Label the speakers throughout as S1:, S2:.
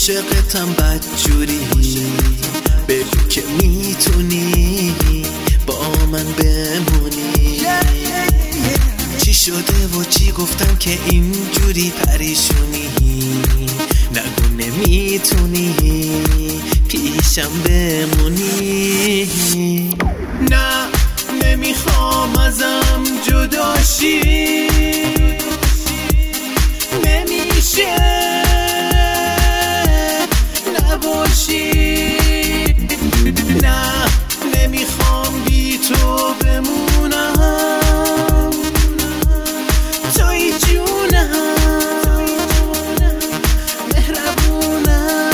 S1: عاشقتم بدجوری، بگو که میتونی با من بمونی. چی شده و چی گفتم که اینجوری پریشونی؟ نگو نمیتونی پیشم بمونی. نه نمیخوام ازم جداشی، نمیشه نباشی. نه نمیخوام بی تو بمونم، توی جونم مهربونم.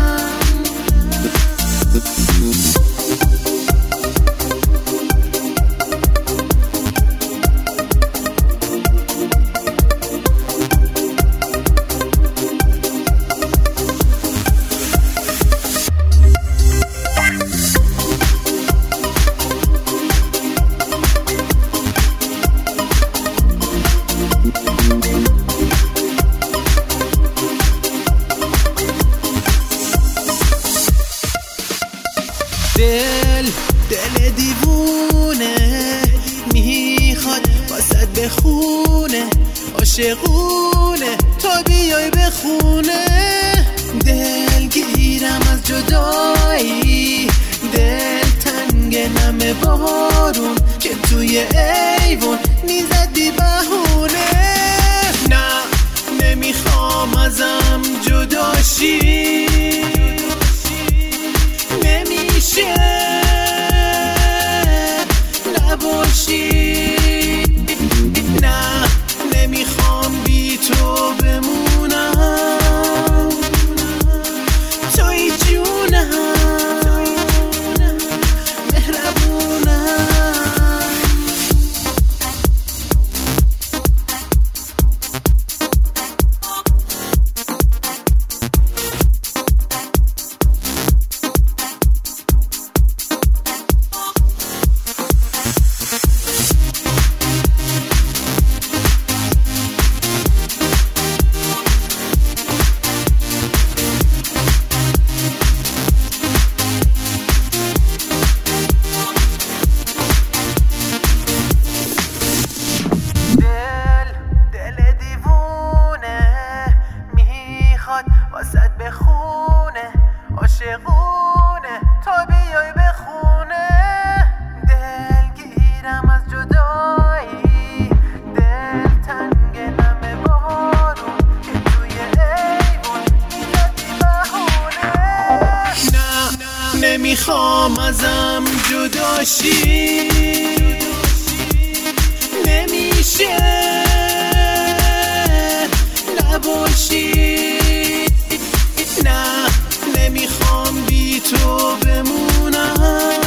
S1: دل دیوونه میخواد واسد بخونه، عاشقونه تو بیای بخونه. دلگیرم از جدایی، دل تنگ نم بارون که توی ایوون میزد بی بهونه. نه نمیخوام ازم جداشی، نمیشه نباشی. نه نمیخوام بی تو بمونم، توی جونم مهربونم. واسد بخونه، عاشقونه تو بیای بخونه. دلگیرم از جدایی، دل تنگ نم بارون که توی ایوون میزد بی بهونه. نه نمیخوام ازم جداشی، نمیشه نباشی. نه نمیخوام بی تو بمونم،